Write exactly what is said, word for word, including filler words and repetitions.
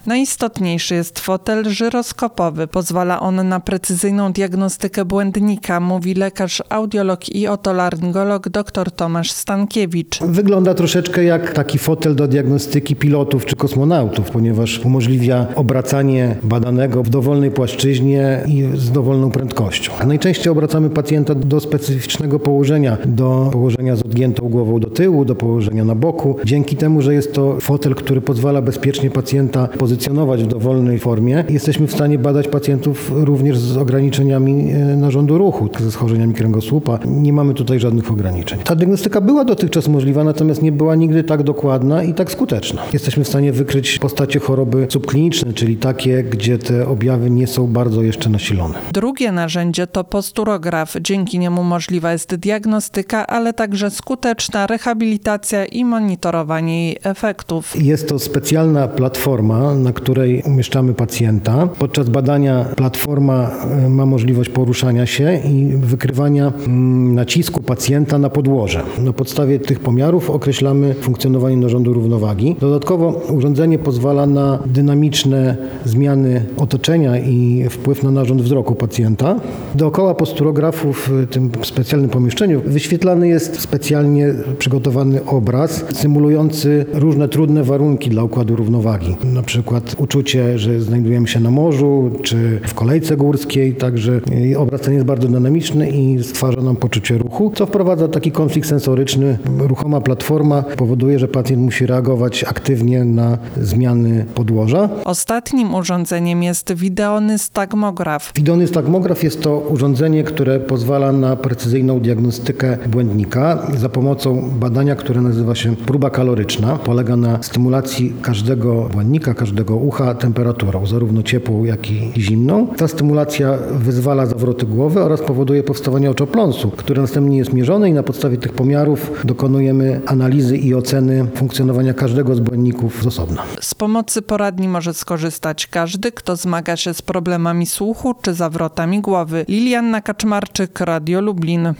Najistotniejszy jest fotel żyroskopowy. Pozwala on na precyzyjną diagnostykę błędnika, mówi lekarz audiolog i otolaryngolog dr Tomasz Stankiewicz. Wygląda troszeczkę jak taki fotel do diagnostyki pilotów czy kosmonautów, ponieważ umożliwia obracanie badanego w dowolnej płaszczyźnie i z dowolną prędkością. Najczęściej obracamy pacjenta do specyficznego położenia, do położenia z odgiętą głową do tyłu, do położenia na boku. Dzięki temu, że jest to fotel, który pozwala bezpiecznie pacjenta pozycjonować w dowolnej formie, jesteśmy w stanie badać pacjentów również z ograniczeniami narządu ruchu, ze schorzeniami kręgosłupa. Nie mamy tutaj żadnych ograniczeń. Ta diagnostyka była dotychczas możliwa, natomiast nie była nigdy tak dokładna i tak skuteczna. Jesteśmy w stanie wykryć postacie choroby subkliniczne, czyli takie, gdzie te objawy nie są bardzo jeszcze nasilone. Drugie narzędzie to posturograf. Dzięki niemu możliwa jest diagnostyka, ale także skuteczna rehabilitacja i monitorowanie jej efektów. Jest to specjalna platforma, na której umieszczamy pacjenta. Podczas badania platforma ma możliwość poruszania się i wykrywania nacisku pacjenta na podłoże. Na podstawie tych pomiarów określamy funkcjonowanie narządu równowagi. Dodatkowo urządzenie pozwala na dynamiczne zmiany otoczenia i wpływ na narząd wzroku pacjenta. Dookoła posturografu w tym specjalnym pomieszczeniu wyświetlany jest specjalnie przygotowany obraz symulujący różne trudne warunki dla układu równowagi. Na przykład uczucie, że znajdujemy się na morzu czy w kolejce górskiej, także obraz ten jest bardzo dynamiczny i stwarza nam poczucie ruchu, co wprowadza taki konflikt sensoryczny. Ruchoma platforma powoduje, że pacjent musi reagować aktywnie na zmiany podłoża. Ostatnim urządzeniem jest wideonystagmograf. Wideonystagmograf jest to urządzenie, które pozwala na precyzyjną diagnostykę błędnika za pomocą badania, które nazywa się próba kaloryczna. Polega na stymulacji każdego błędnika, każdego ucha temperaturą, zarówno ciepłą, jak i zimną. Ta stymulacja wyzwala zawroty głowy oraz powoduje powstawanie oczopląsu, który następnie jest mierzony i na podstawie tych pomiarów dokonujemy analizy i oceny funkcjonowania każdego z błędników z osobna. Z pomocy poradni może skorzystać każdy, kto zmaga się z problemami słuchu czy zawrotami głowy. Lilianna Kaczmarczyk, Radio Lublin.